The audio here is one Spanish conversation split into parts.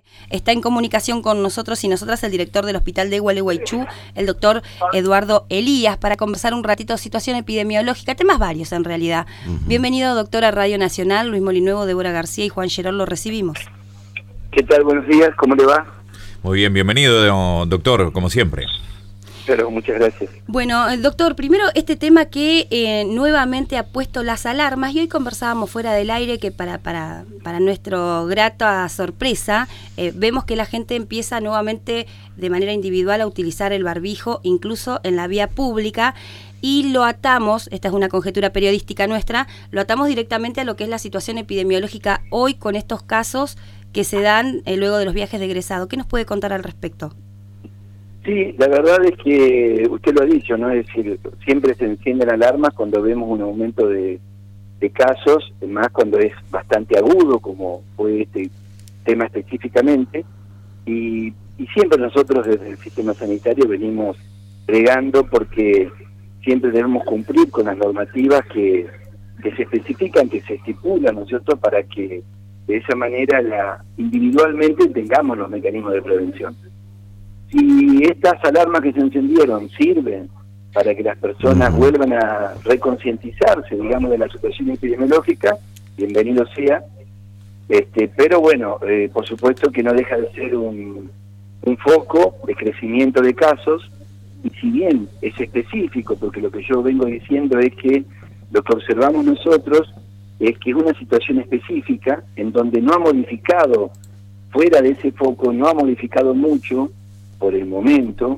Está en comunicación con nosotros y nosotras el director del Hospital de Gualeguaychú, el doctor Eduardo Elías, para conversar un ratito situación epidemiológica, temas varios en realidad. Bienvenido, doctor, a Radio Nacional. Luis Molinuevo, Débora García y Juan Gerón lo recibimos. ¿Qué tal? Buenos días, ¿cómo le va? Muy bien, bienvenido, doctor, como siempre. Pero muchas gracias. Bueno, doctor, primero este tema que nuevamente ha puesto las alarmas, y hoy conversábamos fuera del aire que para nuestro grata sorpresa vemos que la gente empieza nuevamente de manera individual a utilizar el barbijo, incluso en la vía pública, y lo atamos, esta es una conjetura periodística nuestra, lo atamos directamente a lo que es la situación epidemiológica hoy con estos casos que se dan luego de los viajes de egresado. ¿Qué nos puede contar al respecto? Sí, la verdad es que usted lo ha dicho, ¿no? Es decir, siempre se encienden alarmas cuando vemos un aumento de casos, más cuando es bastante agudo, como fue este tema específicamente, y siempre nosotros desde el sistema sanitario venimos bregando porque siempre debemos cumplir con las normativas que se especifican, que se estipulan, ¿no es cierto?, para que de esa manera individualmente tengamos los mecanismos de prevención. Si estas alarmas que se encendieron sirven para que las personas vuelvan a reconcientizarse, digamos, de la situación epidemiológica, bienvenido sea, pero bueno, por supuesto que no deja de ser un foco de crecimiento de casos, y si bien es específico, porque lo que yo vengo diciendo es que lo que observamos nosotros es que es una situación específica en donde no ha modificado, fuera de ese foco, no ha modificado mucho por el momento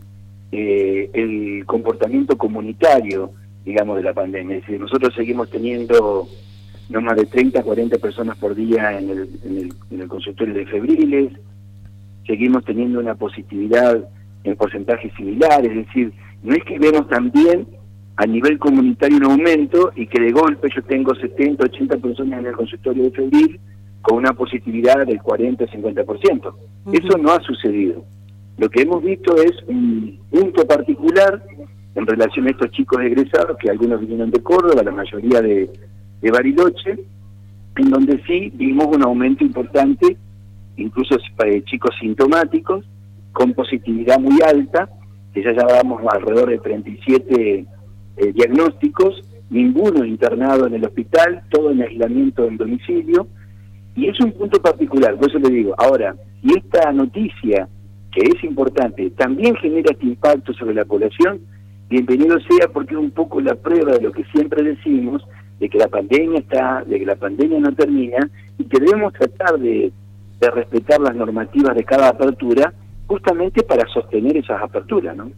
el comportamiento comunitario, digamos, de la pandemia. Es decir, nosotros seguimos teniendo no más de 30, 40 personas por día en el consultorio de febriles, seguimos teniendo una positividad en porcentajes similares, es decir, no es que vemos también a nivel comunitario un aumento y que de golpe yo tengo 70, 80 personas en el consultorio de febril con una positividad del 40, 50%. Eso no ha sucedido. Lo que hemos visto es un punto particular en relación a estos chicos egresados, que algunos vinieron de Córdoba, la mayoría de Bariloche, en donde sí vimos un aumento importante, incluso chicos sintomáticos, con positividad muy alta, que ya llevábamos alrededor de 37 diagnósticos, ninguno internado en el hospital, todo en aislamiento en domicilio, y es un punto particular, por eso le digo, ahora, si esta noticia, que es importante, también genera este impacto sobre la población, bienvenido sea, porque es un poco la prueba de lo que siempre decimos, de que la pandemia de que la pandemia no termina, y que debemos tratar de respetar las normativas de cada apertura, justamente para sostener esas aperturas, ¿no?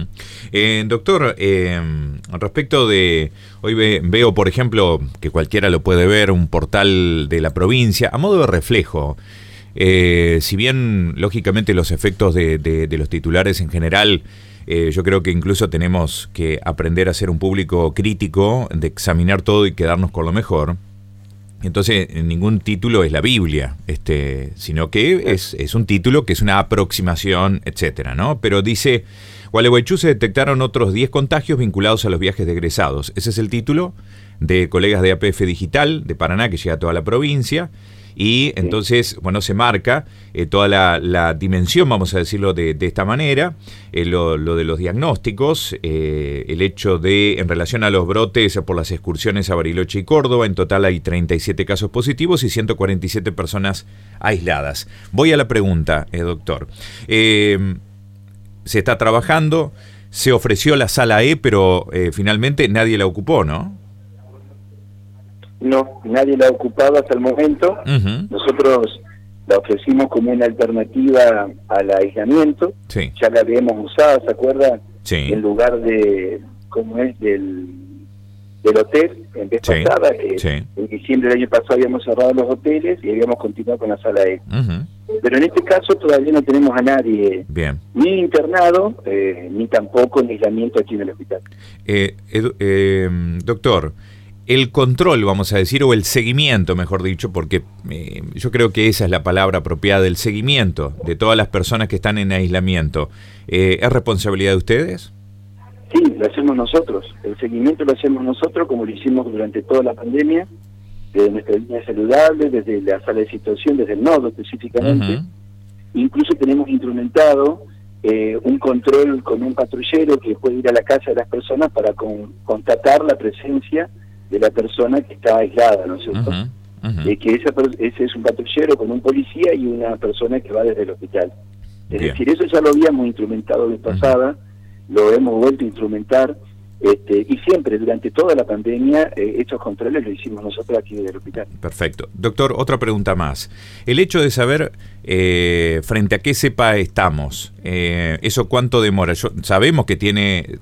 Doctor, respecto de, hoy veo, por ejemplo, que cualquiera lo puede ver, un portal de la provincia, a modo de reflejo. Si bien, lógicamente, los efectos de los titulares en general, yo creo que incluso tenemos que aprender a ser un público crítico, de examinar todo y quedarnos con lo mejor. Entonces, ningún título es la Biblia, sino que es un título que es una aproximación, etcétera, ¿no? Pero dice, Gualeguaychú se detectaron otros 10 contagios vinculados a los viajes de egresados. Ese es el título de colegas de APF Digital de Paraná, que llega a toda la provincia. Y entonces, bueno, se marca toda la dimensión, vamos a decirlo de esta manera, lo de los diagnósticos, el hecho de, en relación a los brotes por las excursiones a Bariloche y Córdoba, en total hay 37 casos positivos y 147 personas aisladas. Voy a la pregunta, doctor. Se está trabajando, se ofreció la sala E, pero finalmente nadie la ocupó, ¿no? No, nadie la ha ocupado hasta el momento. Nosotros la ofrecimos como una alternativa al aislamiento. Sí. Ya la habíamos usado, ¿se acuerda? Sí. En lugar de, ¿cómo es? Del hotel, en vez pasada. En diciembre del año pasado habíamos cerrado los hoteles y habíamos continuado con la sala E. Pero en este caso todavía no tenemos a nadie, ni internado, ni tampoco en aislamiento aquí en el hospital. Doctor, el control, vamos a decir, o el seguimiento, mejor dicho, porque yo creo que esa es la palabra apropiada, el seguimiento de todas las personas que están en aislamiento, ¿es responsabilidad de ustedes? Sí, lo hacemos nosotros. El seguimiento lo hacemos nosotros, como lo hicimos durante toda la pandemia, desde nuestra línea saludable, desde la sala de situación, desde el nodo específicamente. Incluso tenemos instrumentado un control con un patrullero que puede ir a la casa de las personas para constatar la presencia de la persona que está aislada, ¿no es cierto? Que ese es un patrullero con un policía y una persona que va desde el hospital. Es decir, eso ya lo habíamos instrumentado de pasada, lo hemos vuelto a instrumentar, y siempre, durante toda la pandemia, estos controles lo hicimos nosotros aquí desde el hospital. Perfecto. Doctor, otra pregunta más. El hecho de saber frente a qué cepa estamos, ¿eso cuánto demora? Sabemos que tiene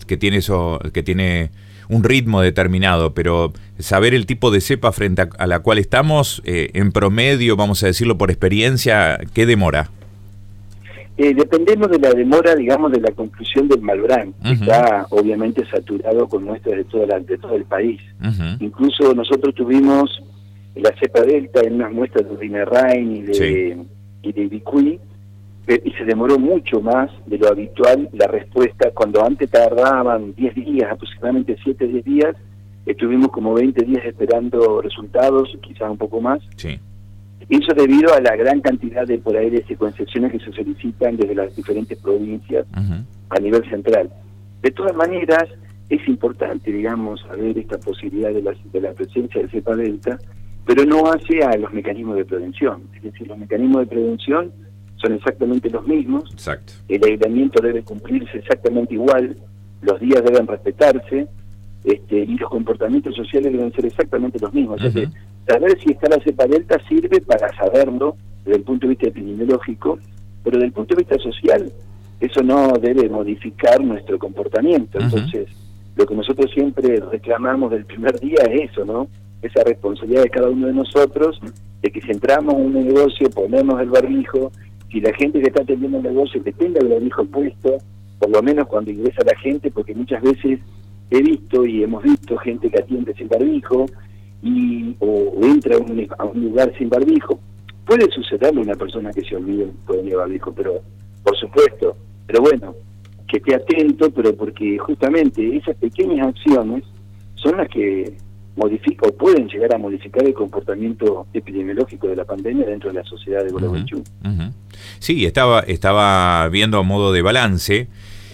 un ritmo determinado, pero saber el tipo de cepa frente a la cual estamos, en promedio, vamos a decirlo por experiencia, ¿qué demora? Dependemos de la demora, digamos, de la conclusión del Malbrán, que está obviamente saturado con muestras de todo el país. Incluso nosotros tuvimos la cepa Delta en unas muestras de Rinerrain y de Ibicuí, y se demoró mucho más de lo habitual la respuesta. Cuando antes tardaban 10 días, aproximadamente 7-10 días, estuvimos como 20 días esperando resultados, quizás un poco más. Sí. Eso debido a la gran cantidad de por ahí de secuenciaciones que se solicitan desde las diferentes provincias a nivel central. De todas maneras, es importante, digamos, saber esta posibilidad de la presencia de cepa delta, pero no hace a los mecanismos de prevención. Es decir, los mecanismos de prevención son exactamente los mismos. Exacto. El aislamiento debe cumplirse exactamente igual, los días deben respetarse, y los comportamientos sociales deben ser exactamente los mismos. O sea, saber si está la cepa delta sirve para saberlo desde el punto de vista epidemiológico, pero desde el punto de vista social eso no debe modificar nuestro comportamiento. Entonces, lo que nosotros siempre reclamamos del primer día es eso, ¿no? Esa responsabilidad de cada uno de nosotros, de que si entramos a un negocio, ponemos el barbijo, si la gente que está atendiendo el negocio que tenga el barbijo puesto, por lo menos cuando ingresa la gente, porque muchas veces he visto y hemos visto gente que atiende sin barbijo o entra a un lugar sin barbijo. Puede sucederle a una persona que se olvide de barbijo, pero por supuesto, pero bueno, que esté atento, pero porque justamente esas pequeñas acciones son las que modifican o pueden llegar a modificar el comportamiento epidemiológico de la pandemia dentro de la sociedad de Gualeguaychú. Sí, estaba viendo a modo de balance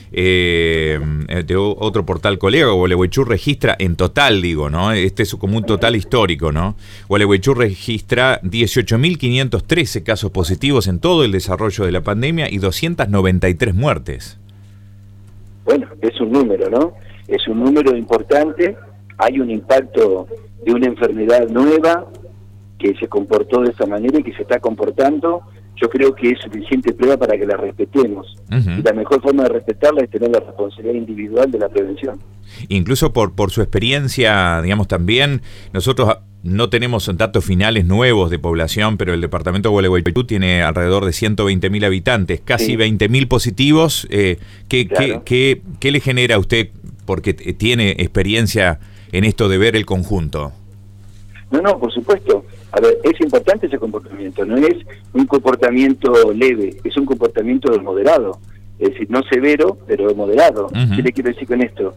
de otro portal colega. Gualeguaychú registra en total, digo, ¿no? Este es como un total histórico, ¿no? Gualeguaychú registra 18.513 casos positivos en todo el desarrollo de la pandemia y 293 muertes. Bueno, es un número, ¿no? Es un número importante. Hay un impacto de una enfermedad nueva que se comportó de esa manera y que se está comportando. Yo creo que es suficiente prueba para que la respetemos. Y la mejor forma de respetarla es tener la responsabilidad individual de la prevención. Incluso por su experiencia, digamos, también, nosotros no tenemos datos finales nuevos de población, pero el departamento de Gualeguaychú tiene alrededor de 120.000 habitantes, casi 20.000 positivos. ¿Qué le genera a usted, porque tiene experiencia en esto de ver el conjunto? No, por supuesto. A ver, es importante ese comportamiento, no es un comportamiento leve, es un comportamiento moderado, es decir, no severo, pero moderado. ¿Qué le quiero decir con esto?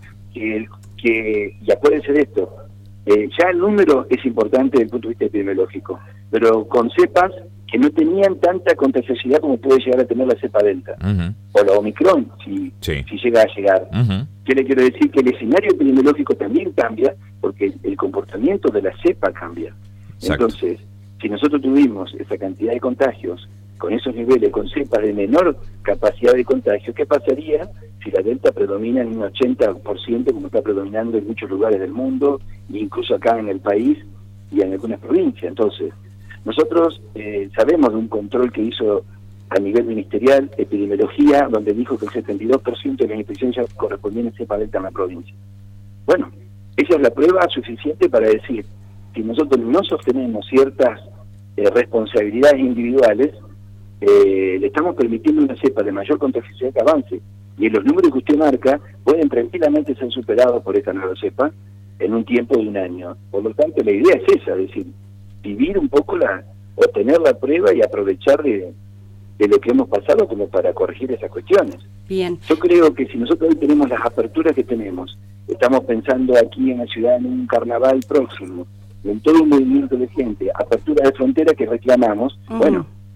Y acuérdense de esto, ya el número es importante desde el punto de vista epidemiológico, pero con cepas que no tenían tanta contagiosidad como puede llegar a tener la cepa delta, o la Omicron, si llega a llegar. ¿Qué le quiero decir? Que el escenario epidemiológico también cambia, porque el comportamiento de la cepa cambia. Exacto. Entonces, si nosotros tuvimos esa cantidad de contagios, con esos niveles, con cepas de menor capacidad de contagio, ¿qué pasaría si la delta predomina en un 80%, como está predominando en muchos lugares del mundo, e incluso acá en el país y en algunas provincias? Entonces, nosotros sabemos de un control que hizo a nivel ministerial, epidemiología, donde dijo que el 72% de las infecciones ya correspondían a cepa delta en la provincia. Bueno, esa es la prueba suficiente para decir, si nosotros no sostenemos ciertas responsabilidades individuales, le estamos permitiendo una cepa de mayor contagiosidad que avance. Y en los números que usted marca pueden tranquilamente ser superados por esta nueva cepa en un tiempo de un año. Por lo tanto, la idea es esa, es decir, vivir un poco o tener la prueba y aprovechar de lo que hemos pasado como para corregir esas cuestiones. Bien. Yo creo que si nosotros hoy tenemos las aperturas que tenemos, estamos pensando aquí en la ciudad en un carnaval próximo, en todo un movimiento de gente, apertura de frontera que reclamamos, bueno,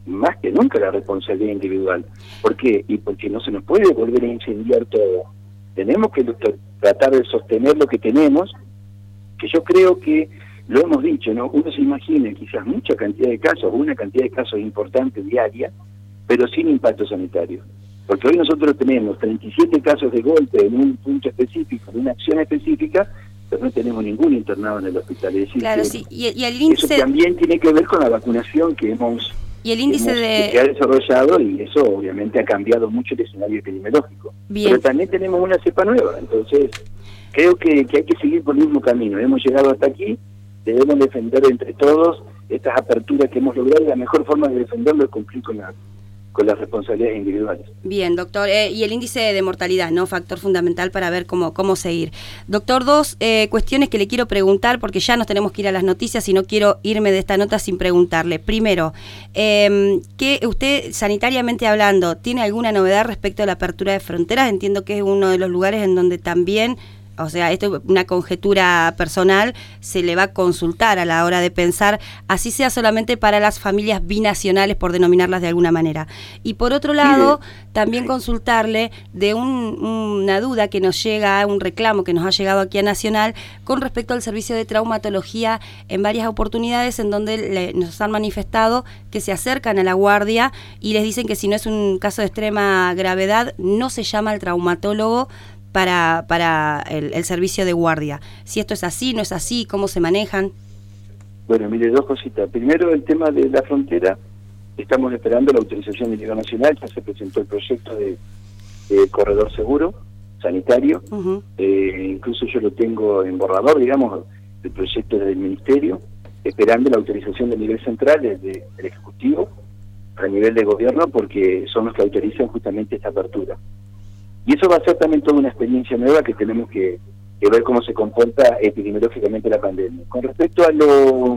más que nunca la responsabilidad individual. ¿Por qué? Y porque no se nos puede volver a incendiar todo. Tenemos que tratar de sostener lo que tenemos, que yo creo que lo hemos dicho, ¿no? Uno se imagina quizás mucha cantidad de casos, una cantidad de casos importantes diaria, pero sin impacto sanitario. Porque hoy nosotros tenemos 37 casos de golpe en un punto específico, en una acción específica, pero no tenemos ningún internado en el hospital. Es decir, claro, sí. Y el índice... Eso también tiene que ver con la vacunación que hemos... Y el índice que ha desarrollado, y eso obviamente ha cambiado mucho el escenario epidemiológico. Bien. Pero también tenemos una cepa nueva, entonces creo que hay que seguir por el mismo camino. Hemos llegado hasta aquí, debemos defender entre todos estas aperturas que hemos logrado, y la mejor forma de defenderlo es cumplir con las responsabilidades individuales. Bien, doctor. Y el índice de mortalidad, ¿no? Factor fundamental para ver cómo seguir. Doctor, dos cuestiones que le quiero preguntar, porque ya nos tenemos que ir a las noticias y no quiero irme de esta nota sin preguntarle. Primero, que usted, sanitariamente hablando, ¿tiene alguna novedad respecto a la apertura de fronteras? Entiendo que es uno de los lugares en donde también... O sea, esto es una conjetura personal, se le va a consultar a la hora de pensar, así sea solamente para las familias binacionales, por denominarlas de alguna manera. Y por otro lado, también consultarle de una duda que nos llega, un reclamo que nos ha llegado aquí a Nacional, con respecto al servicio de traumatología en varias oportunidades en donde nos han manifestado que se acercan a la guardia y les dicen que si no es un caso de extrema gravedad, no se llama al traumatólogo para el servicio de guardia. Si esto es así, no es así, ¿cómo se manejan? Bueno, mire, dos cositas. Primero, el tema de la frontera. Estamos esperando la autorización del nivel nacional. Ya se presentó el proyecto de corredor seguro sanitario. Incluso yo lo tengo en borrador, digamos, el proyecto del Ministerio, esperando la autorización del nivel central, del Ejecutivo, a nivel de gobierno, porque son los que autorizan justamente esta apertura. Y eso va a ser también toda una experiencia nueva que tenemos que ver cómo se comporta epidemiológicamente la pandemia. Con respecto a lo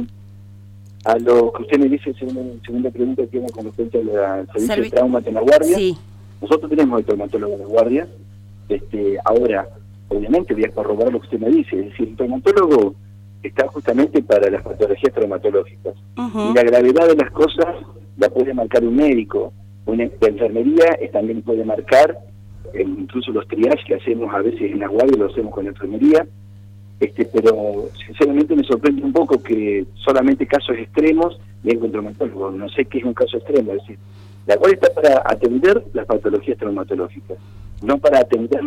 que usted me dice, segunda pregunta que tiene con respecto al servicio de trauma en la guardia, sí. Nosotros tenemos el traumatólogo en la guardia. Ahora, obviamente voy a corroborar lo que usted me dice, es decir, el traumatólogo está justamente para las patologías traumatológicas. Y la gravedad de las cosas la puede marcar un médico. La enfermería también puede marcar, incluso los triajes que hacemos a veces en la guardia lo hacemos con la enfermería, pero sinceramente me sorprende un poco que solamente casos extremos venga un traumatólogo. No sé qué es un caso extremo, es decir, la guardia está para atender las patologías traumatológicas, no para atender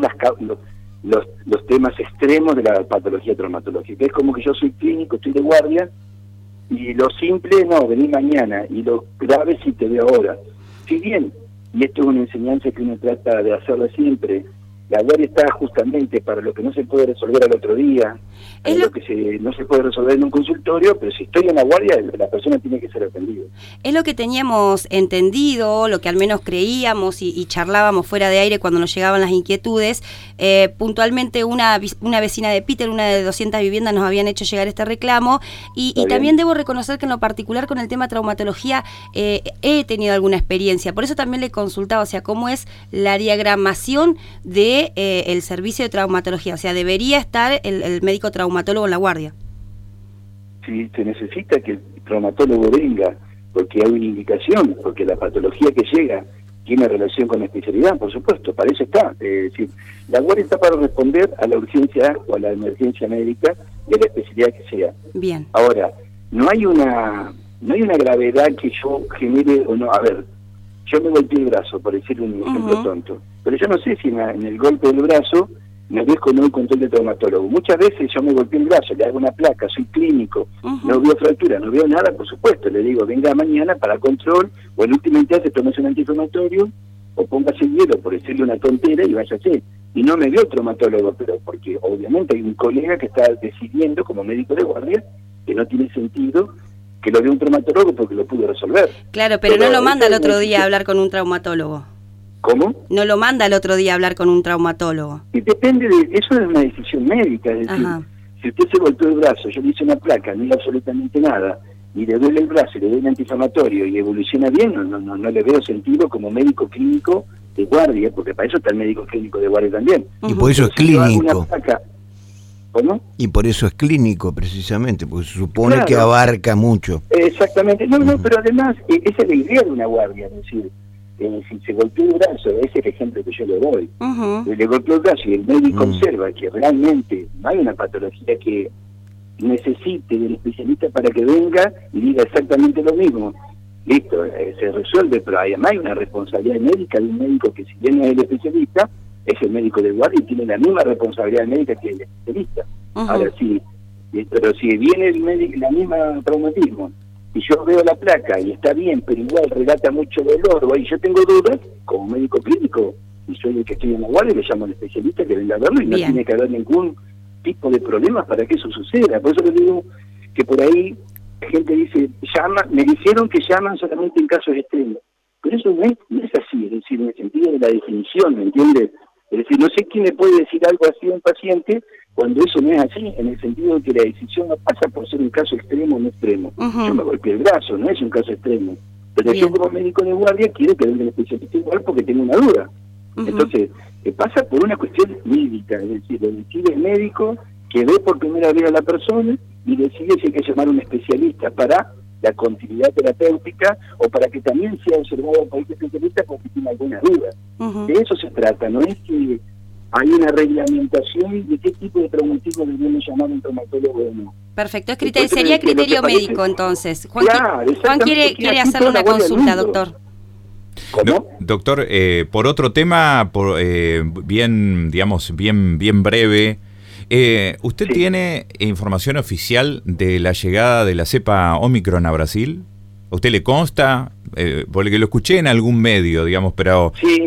los temas extremos de la patología traumatológica. Es como que yo soy clínico, estoy de guardia, y lo simple, no, vení mañana, y lo grave sí te veo ahora. Si bien, y esto es una enseñanza que uno trata de hacerlo siempre, la guardia está justamente para lo que no se puede resolver al otro día, lo que no se puede resolver en un consultorio, pero si estoy en la guardia, la persona tiene que ser atendida. Es lo que teníamos entendido, lo que al menos creíamos y charlábamos fuera de aire cuando nos llegaban las inquietudes. Puntualmente una vecina de Peter, una de 200 viviendas, nos habían hecho llegar este reclamo, y también debo reconocer que en lo particular con el tema traumatología he tenido alguna experiencia, por eso también le consultaba, o sea, cómo es la diagramación de el servicio de traumatología, o sea, debería estar el médico traumatólogo en la guardia. Sí, se necesita que el traumatólogo venga, porque hay una indicación, porque la patología que llega tiene relación con la especialidad, por supuesto, para eso está. Es decir, la guardia está para responder a la urgencia o a la emergencia médica de la especialidad que sea. Bien. Ahora, no hay una gravedad que yo genere o no. A ver, yo me golpeé el brazo, por decir un ejemplo tonto, pero yo no sé si en el golpe del brazo me ves con un control de traumatólogo. Muchas veces yo me golpeé el brazo, le hago una placa, soy clínico, no veo fractura, no veo nada, por supuesto, le digo, venga mañana para control, o en última instancia tómese un antiinflamatorio, o póngase el hielo, por decirle una tontera, y váyase. Y no me vio traumatólogo, pero porque obviamente hay un colega que está decidiendo, como médico de guardia, que no tiene sentido que lo vea un traumatólogo porque lo pudo resolver. Claro, pero no lo manda el otro día a hablar con un traumatólogo. ¿Cómo? No lo manda el otro día a hablar con un traumatólogo. Y depende eso es una decisión médica, es decir, si usted se golpeó el brazo, yo le hice una placa, no hice absolutamente nada, y le duele el brazo y le doy un antiinflamatorio y evoluciona bien, no le veo sentido como médico clínico de guardia, porque para eso está el médico clínico de guardia también. Y por eso es clínico. ¿Cómo? Y por eso es clínico, precisamente, porque se supone Claro. que abarca mucho. Exactamente. No, pero además, esa es la idea de una guardia, es decir, si se golpeó el brazo, ese es el ejemplo que yo le doy, le golpeó el brazo y el médico observa que realmente no hay una patología que necesite del especialista para que venga y diga exactamente lo mismo. Listo, se resuelve, pero además hay una responsabilidad médica de un médico que, si bien no es el especialista, es el médico del guardia y tiene la misma responsabilidad médica que el especialista. Ahora sí, pero si viene el médico, la misma traumatismo, y yo veo la placa y está bien, pero igual relata mucho dolor, o ahí yo tengo dudas, como médico clínico, y soy el que estoy en la guardia, le llamo al especialista que venga a verlo, y no tiene que haber ningún tipo de problemas para que eso suceda. Por eso le digo que por ahí la gente dice, me dijeron que llaman solamente en casos extremos, pero eso no es así, es decir, en el sentido de la definición, ¿me entiendes? Es decir, no sé quién le puede decir algo así a un paciente cuando eso no es así, en el sentido de que la decisión no pasa por ser un caso extremo o no extremo. Yo me golpeé el brazo, no es un caso extremo, pero yo como médico de guardia quiero que venga el especialista igual porque tengo una duda. Entonces, pasa por una cuestión médica, es decir, lo decide el médico que ve por primera vez a la persona y decide si hay que llamar a un especialista para la continuidad terapéutica o para que también sea observado por este especialista porque tiene alguna duda. De eso se trata, no es que hay una reglamentación de qué tipo de traumatismo debemos llamar a un traumatólogo o no. Perfecto, sería criterio médico entonces. Juan, claro, Juan quiere hacerle una consulta, doctor. ¿Cómo? Doctor, por otro tema, bien breve, ¿usted tiene información oficial de la llegada de la cepa Omicron a Brasil? ¿A usted le consta? Porque lo escuché en algún medio, digamos, pero... Sí.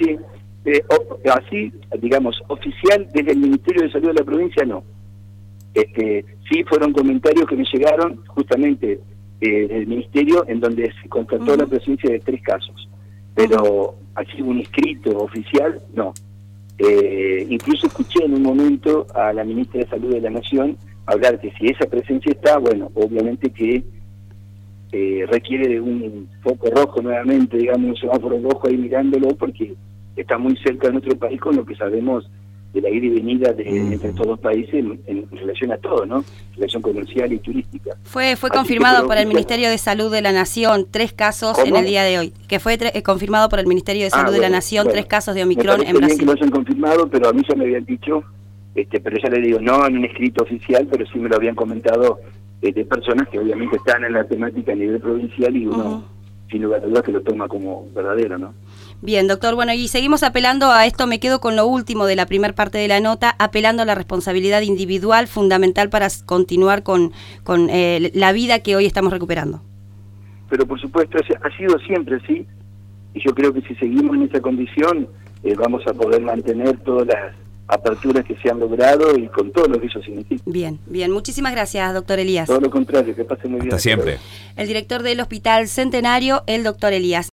Así, digamos, oficial desde el Ministerio de Salud de la provincia, no. Sí fueron comentarios que me llegaron justamente del Ministerio en donde se constató la presencia de 3 casos. Pero así un escrito oficial, no. Incluso escuché en un momento a la ministra de Salud de la Nación hablar que si esa presencia está, bueno, obviamente que requiere de un foco rojo nuevamente, digamos, un semáforo rojo ahí mirándolo, porque está muy cerca de nuestro país con lo que sabemos de la ida y venida entre estos dos países en relación a todo, ¿no? Relación comercial y turística. Fue confirmado por el Ministerio de Salud de la Nación 3 casos en el día de hoy, que fue confirmado por el Ministerio de Salud de la Nación 3 casos de Omicron en Brasil. Bien que lo hayan confirmado, pero a mí ya me habían dicho, pero ya le digo, no en un escrito oficial, pero sí me lo habían comentado de personas que obviamente están en la temática a nivel provincial y uno, sin lugar a dudas, que lo toma como verdadero, ¿no? Bien, doctor, bueno, y seguimos apelando a esto, me quedo con lo último de la primera parte de la nota, apelando a la responsabilidad individual fundamental para continuar con la vida que hoy estamos recuperando. Pero por supuesto, ha sido siempre así, y yo creo que si seguimos en esa condición, vamos a poder mantener todas las aperturas que se han logrado y con todo lo que eso significa. Bien, muchísimas gracias, doctor Elías. Todo lo contrario, que pase muy bien. Hasta siempre. El director del Hospital Centenario, el doctor Elías.